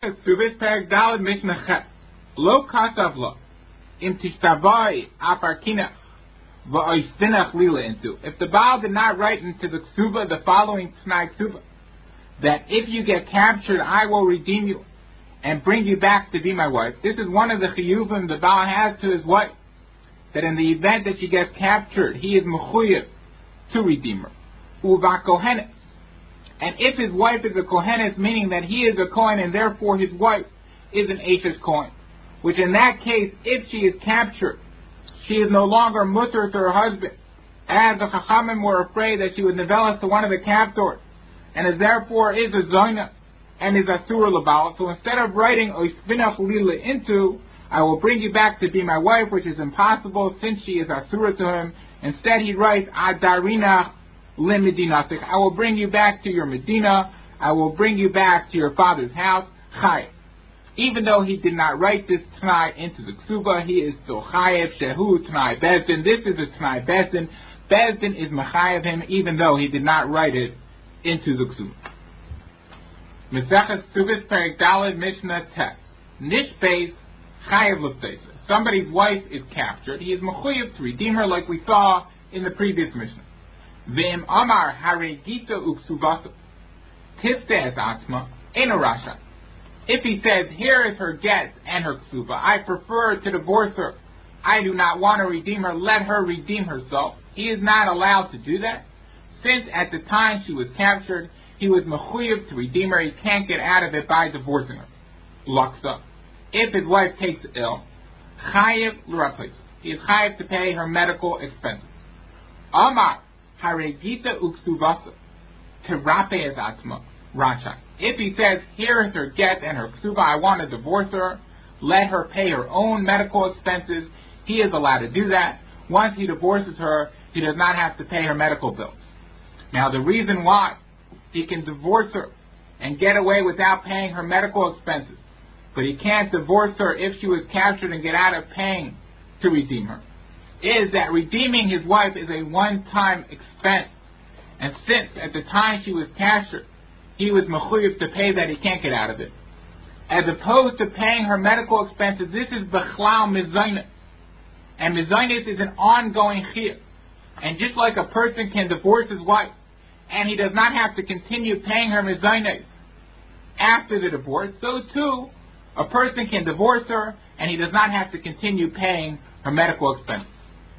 Subis Perek Daled Mishnah Chet. Lo kasav lo. Im tishtavai aparkinach va'oistinach lila into. If the Baal did not write into the ksuba the following T'nai ksuba, that if you get captured, I will redeem you and bring you back to be my wife. This is one of the chiyuvim the Baal has to his wife, that in the event that she gets captured, he is mechuyev to redeem her. Uva kohenes. And if his wife is a kohenes, meaning that he is a kohen and therefore his wife is an Ashes kohen, which in that case, if she is captured, she is no longer mutter to her husband, as the Chachamim were afraid that she would nevelas to one of the captors, and is therefore is a zoina and is asura labal. So instead of writing oisvinach lila into, I will bring you back to be my wife, which is impossible since she is asura to him, instead he writes adarinach limedinatik. I will bring you back to your Medina. I will bring you back to your father's house. Chayev. Even though he did not write this T'nai into the Ksuba, he is still Chayev Shehu T'nai Bezdin. This is a T'nai Bezdin. Bezdin is Mechayev him, even though he did not write it into the Ksuba. Mesechus Subis Perek Daled Mishnah Tes. Nishbeis Chayev L'Ftesa. Somebody's wife is captured. He is Mechuyev to redeem her, like we saw in the previous Mishnah. V'im Amar Haregita Uksuvasa Tifte Es Atzma Eno Rasha. If he says, here is her get and her ksuba, I prefer to divorce her, I do not want to redeem her, let her redeem herself, he is not allowed to do that, since at the time she was captured, he was mechuyev to redeem her, he can't get out of it by divorcing her. Laksa. If his wife takes ill, chayev l'rapis. He is chayev to pay her medical expenses. Amar haregita uksuvasa terape es atma rasha. If he says, here is her get and her ksuba, I want to divorce her, let her pay her own medical expenses, he is allowed to do that. Once he divorces her, he does not have to pay her medical bills. Now the reason why he can divorce her and get away without paying her medical expenses, but he can't divorce her if she was captured and get out of paying to redeem her, is that redeeming his wife is a one-time expense. And since at the time she was captured, he was mechuyev to pay that, he can't get out of it. As opposed to paying her medical expenses, this is bechlal mizaynis. And mizaynis is an ongoing chiyuv. And just like a person can divorce his wife, and he does not have to continue paying her mizaynis after the divorce, so too, a person can divorce her, and he does not have to continue paying her medical expenses.